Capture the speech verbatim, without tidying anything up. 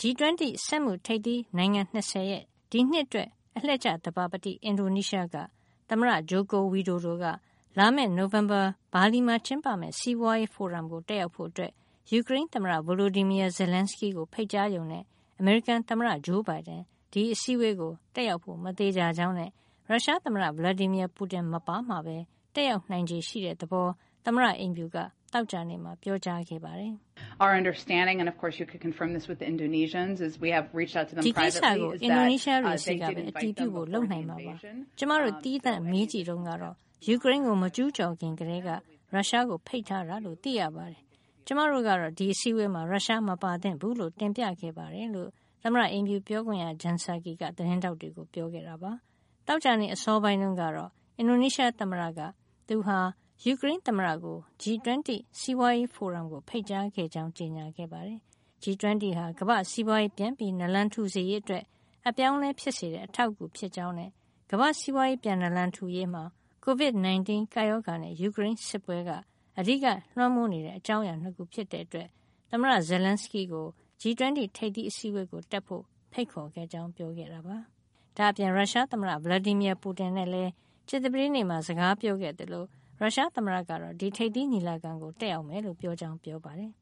G twenty စက်မှုထိပ်သီးနိုင်ငံtwentyရဲ့ဒီနှစ်အတွက်အလှည့်ကျသဘာပတိအင်ဒိုနီးရှားကသမ္မတဂျိုကိုဝီဒိုဒိုကလာမယ့်နိုဝင်ဘာဘာလီမှာကျင်းပမယ့်စီးပွားရေးဖိုရမ်ကိုတက်ရောက်ဖို့အတွက်ယူကရိန်းသမ္မတဗိုလိုဒီမီယာဇယ်လန်စကီကိုဖိတ်ကြားရုံနဲ့အမေရိကန်သမ္မတဂျိုးဘိုင်ဒန်ဒီအစည်းအဝေးကိုတက်ရောက်ဖို့မသေးကြကြောင်းနဲ့ရုရှားသမ္မတဗလာဒီမီယာပူတင်မပါမှာပဲတက်ရောက်နိုင်ခြေရှိတဲ့သဘောသမ္မတအိမ်ဖြူကတောက်ကြနေမှာပြောကြားခဲ့ပါတယ်။ Our understanding, and of course you could confirm this with the Indonesians, is we have reached out to them privately. ဒီကိစ္စကိုအင်ဒိုနီးရှားတွေစီကပဲအတည်ပြုဖို့လုပ်နိုင်မှာပါ။ကျမတို့တီးသန့်မေးကြည့်တော့ကတော့ယူကရိန်းကိုမကျူးကျော်ခင်ကတည်းကရုရှားကိုဖိတ်ထားတာလို့သိရပါတယ်။ကျမတို့ကတော့ဒီအစည်းအဝေးမှာရုရှားမပါသင့်ဘူးလို့တင်ပြခဲ့ပါတယ်လို့သမ္မတအိမ်ဖြူပြောခွင့်ရဂျန်ဆာကီကသတင်းတောက်တွေကိုပြောခဲ့တာပါ။တောက်ကြနေအစောပိုင်းတုန်းကတော့အင်ဒိုနီးရှားသမ္မတကသူဟာယူကရိန်းသမ္မတကို G twenty စီးပွားရေးဖိုရမ်ကိုဖိတ်ကြားခဲ့ကြောင်းကြေညာခဲ့ပါတယ်။ G twenty ဟာကမ္ဘာ့စီးပွားရေးပြန်ပြီးနလန်ထူစေရေးအတွက်အပြောင်းလဲဖြစ်စေတဲ့အထောက်အကူဖြစ်ကြောင်းနဲ့ကမ္ဘာ့စီးပွားရေးပြန်နလန်ထူရေးမှာ ကိုဗစ်nineteen ကပ်ရောဂါနဲ့ယူကရိန်းစစ်ပွဲကအဓိကလွှမ်းမိုးနေတဲ့အကြောင်းအရာနှစ်ခုဖြစ်တဲ့အတွက်သမ္မတဇယ်လန်စကီကို G twenty ထိပ်သီးအစည်းအဝေးကိုတက်ဖို့ဖိတ်ခေါ်ခဲ့ကြောင်းပြောခဲ့တာပါ။ဒါ့အပြင်ရုရှားသမ္မတဗလာဒီမီယာပူတင်နဲ့လည်းကြာသပတေးနေ့မှာစကားပြောခဲ့တယ်လို့ရုရှားသမ္မတကတော့ဒီထိပ်သီးညီလာခံကိုတက်ရောက်မယ်လို့ပြောကြောင်းပြောပါတယ်